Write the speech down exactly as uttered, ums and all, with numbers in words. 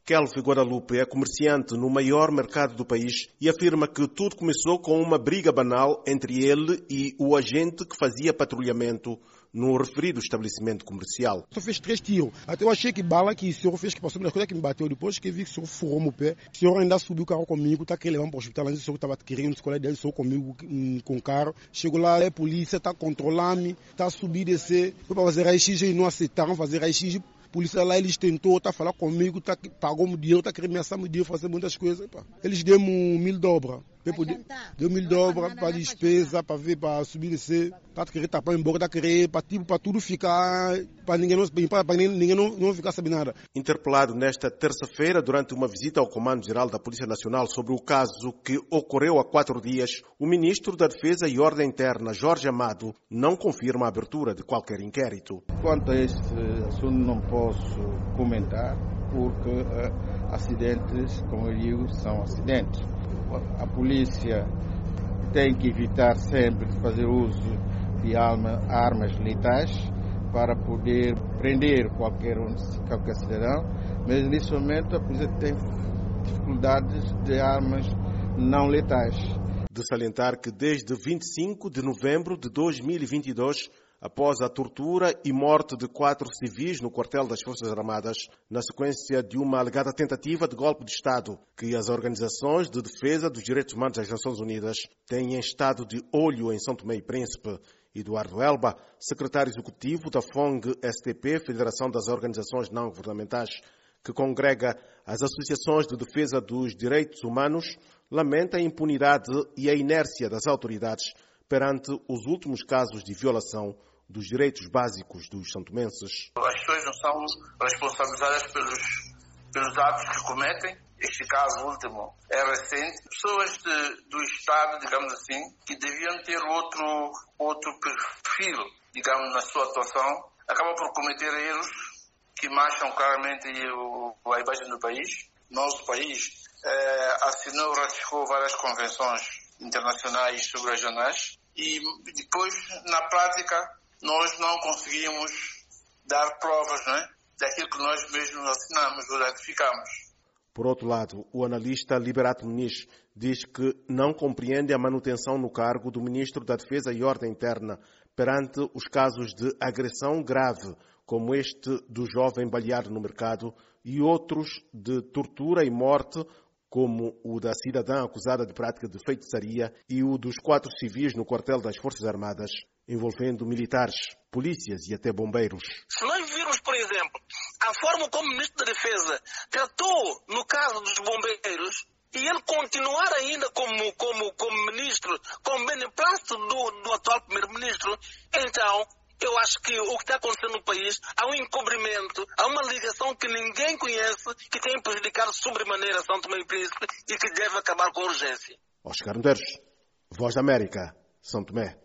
Kelvin Guadalupe é comerciante no maior mercado do país e afirma que tudo começou com uma briga banal entre ele e o agente que fazia patrulhamento no referido estabelecimento comercial. Só fez três tiros. Até eu achei que bala que o senhor fez, que passou uma coisa que me bateu depois, que vi que o senhor furou meu pé. O senhor ainda subiu o carro comigo, tá querendo levar para o hospital, o senhor estava querendo escolher dele, o senhor comigo um, com o carro. Chegou lá, a polícia está controlando-me, está a subir e descer. Foi para fazer raio-x e não aceitaram fazer raio-x. A polícia lá, eles tentou, tá falar comigo, tá, pagou-me dinheiro, tá querendo ameaçar-me dinheiro, fazer muitas coisas. Pá. Eles deu-me mil dobras. Deu mil dobras para despesa, para ver, para subir e descer. Tá querendo tapar embora, tá querendo, para tipo, para tudo ficar, para ninguém, não, para ninguém não, não ficar sabendo nada. Interpelado nesta terça-feira, durante uma visita ao Comando-Geral da Polícia Nacional sobre o caso que ocorreu há quatro dias, o Ministro da Defesa e Ordem Interna, Jorge Amado, não confirma a abertura de qualquer inquérito. Quanto a este assunto não posso comentar, porque uh, acidentes, como eu digo, são acidentes. A polícia tem que evitar sempre de fazer uso de arma, armas letais para poder prender qualquer, um, qualquer cidadão, mas nesse momento a polícia tem dificuldades de armas não letais. De salientar que desde vinte e cinco de novembro de dois mil e vinte e dois, após a tortura e morte de quatro civis no quartel das Forças Armadas, na sequência de uma alegada tentativa de golpe de Estado, que as organizações de defesa dos direitos humanos das Nações Unidas têm estado de olho em São Tomé e Príncipe. Eduardo Elba, secretário executivo da F O N G S T P, Federação das Organizações Não Governamentais, que congrega as associações de defesa dos direitos humanos, lamenta a impunidade e a inércia das autoridades perante os últimos casos de violação dos direitos básicos dos santomenses. As pessoas não são responsabilizadas pelos, pelos atos que cometem. Este caso último é recente. Pessoas de, do Estado, digamos assim, que deviam ter outro, outro perfil, digamos, na sua atuação, acabam por cometer erros que mancham claramente o, a imagem do país. Nosso país é, assinou e ratificou várias convenções internacionais sobre as jornais e depois, na prática, nós não conseguimos dar provas, não é, daquilo que nós mesmos assinamos ou ratificamos. Por outro lado, o analista Liberato Muniz diz que não compreende a manutenção no cargo do Ministro da Defesa e Ordem Interna perante os casos de agressão grave, como este do jovem baleado no mercado, e outros de tortura e morte, como o da cidadã acusada de prática de feitiçaria e o dos quatro civis no quartel das Forças Armadas, envolvendo militares, polícias e até bombeiros. Se nós virmos, por exemplo, a forma como o Ministro da Defesa tratou no caso dos bombeiros, e ele continuar ainda como, como, como ministro, como beneplácito do, do atual primeiro-ministro, então eu acho que o que está acontecendo no país, há um encobrimento, há uma ligação que ninguém conhece, que tem prejudicado sobremaneira São Tomé e Príncipe e que deve acabar com urgência. Oscar Medeiros, Voz da América, São Tomé.